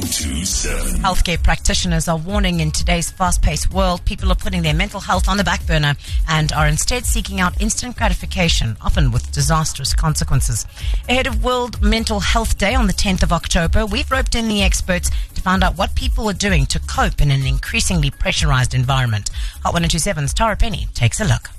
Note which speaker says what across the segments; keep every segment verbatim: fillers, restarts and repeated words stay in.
Speaker 1: two seven.
Speaker 2: Healthcare practitioners are warning in today's fast-paced world, people are putting their mental health on the back burner and are instead seeking out instant gratification, often with disastrous consequences. Ahead of World Mental Health Day on the tenth of October, we've roped in the experts to find out what people are doing to cope in an increasingly pressurized environment. Hot one oh two seven's Tara Penny takes a look.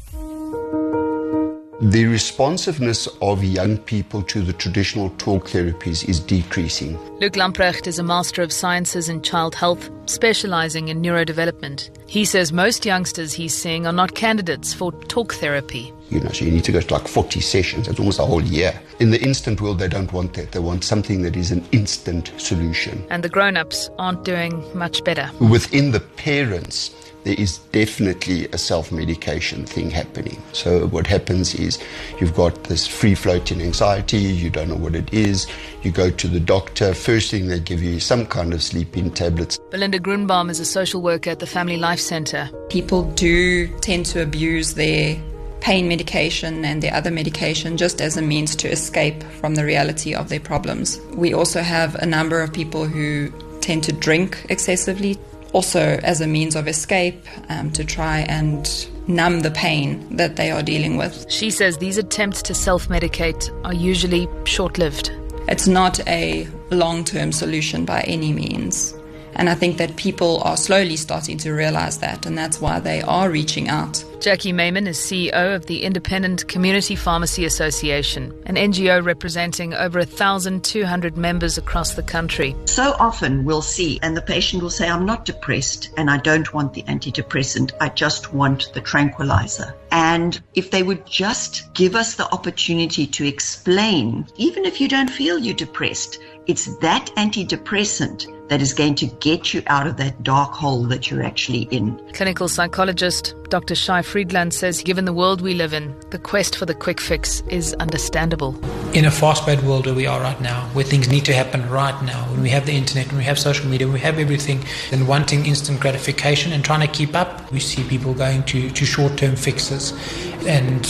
Speaker 3: The responsiveness of young people to the traditional talk therapies is decreasing.
Speaker 4: Luc Lamprecht is a Master of Sciences in Child Health, specializing in neurodevelopment. He says most youngsters he's seeing are not candidates for talk therapy.
Speaker 3: You know, so you need to go to like forty sessions. It's almost a whole year. In the instant world, they don't want that. They want something that is an instant solution.
Speaker 4: And the grown-ups aren't doing much better.
Speaker 3: Within the parents, there is definitely a self-medication thing happening. So what happens is you've got this free-floating anxiety, you don't know what it is, you go to the doctor, first thing they give you is some kind of sleeping tablets.
Speaker 4: Belinda Grunbaum is a social worker at the Family Life Centre.
Speaker 5: People do tend to abuse their pain medication and their other medication just as a means to escape from the reality of their problems. We also have a number of people who tend to drink excessively, also as a means of escape, um, to try and numb the pain that they are dealing with.
Speaker 4: She says these attempts to self-medicate are usually short-lived.
Speaker 5: It's not a long-term solution by any means. And I think that people are slowly starting to realize that, and that's why they are reaching out.
Speaker 4: Jackie Mayman is C E O of the Independent Community Pharmacy Association, an N G O representing over one thousand two hundred members across the country.
Speaker 6: So often we'll see, and the patient will say, I'm not depressed and I don't want the antidepressant, I just want the tranquilizer. And if they would just give us the opportunity to explain, even if you don't feel you're depressed, it's that antidepressant that is going to get you out of that dark hole that you're actually in.
Speaker 4: Clinical psychologist Doctor Shai Friedland says given the world we live in, the quest for the quick fix is understandable.
Speaker 7: In a fast-paced world where we are right now, where things need to happen right now, when we have the internet, when we have social media, when we have everything, and wanting instant gratification and trying to keep up, we see people going to, to short-term fixes. And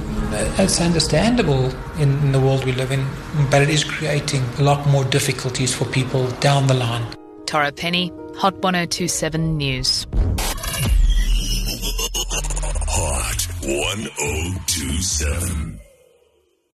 Speaker 7: it's understandable in, in the world we live in, but it is creating a lot more difficulties for people down the line.
Speaker 4: Tara Penny, Hot one oh two seven News.
Speaker 1: Hot one oh two seven.